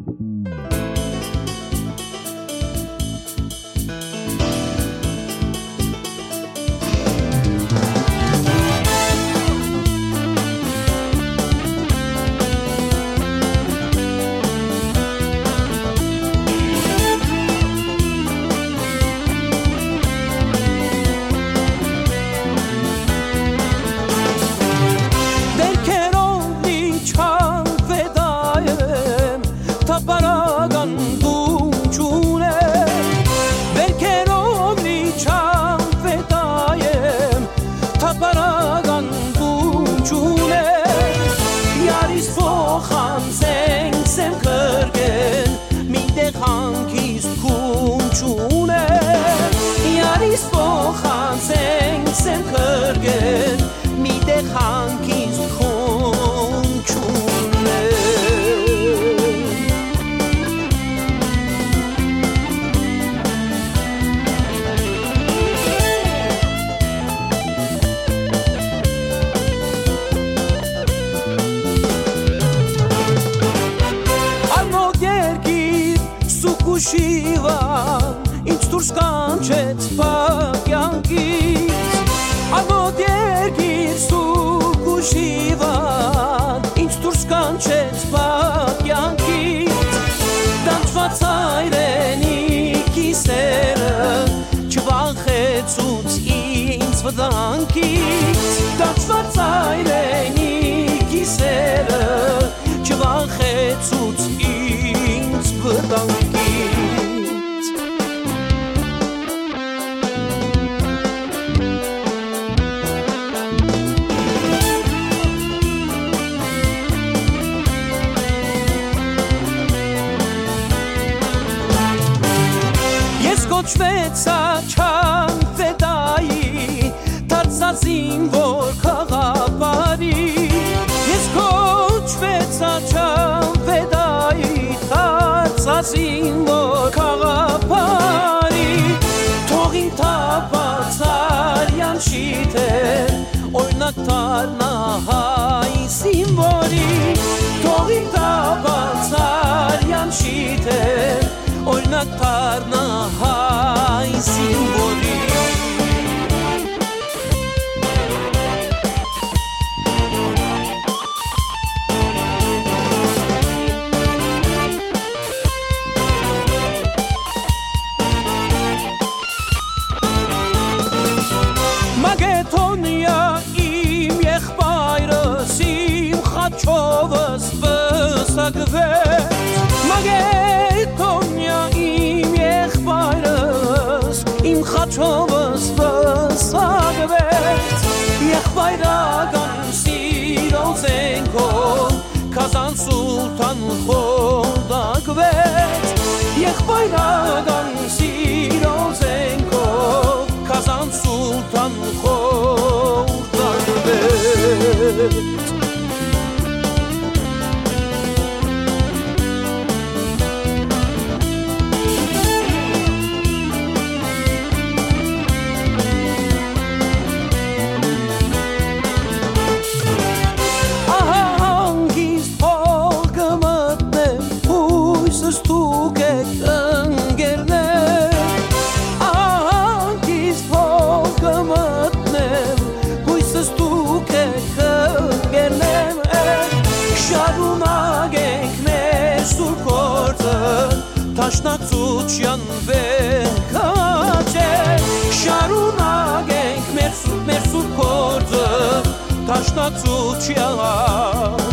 Ինձ դուրս կանչեց փակյանքից Ալոտ երկիր սուկ ու շիվան Ինձ դուրս կանչեց փակյանքից Դանչված հայրենիքի սերը Չվախեցուց ինձ վտանգից Դանչված հայրենիքի սերը Չվախեցուց ինձ վտանգից Կոչվեցա չան ֆեդայի Դարձա զինվոր քաղաքարի Ես կոչվեցա չան ֆեդայի Դարձա զինվոր քաղաքարի Թող իմ թափած արյան շիթեր Օրինակ դառնա հայ զինվորի Թող իմ թափած արյան շիթեր Օրինակ դառնա հայ զինվորի Մագեթոնիա իմ եղբայրս իմ խաչովս վսակվեց Մագեթոնիա իմ եղբայրս իմ խաչովս վսակվեց Եղբայրական սիրո զենքով Կազան սուլտան խորդակվեց Եղբայրական սիրո զենքով Կազան սուլտան խորդակվեց Տաշնացության վերքաճե Շարունագենք մեր սուրբ գործը Տաշնացության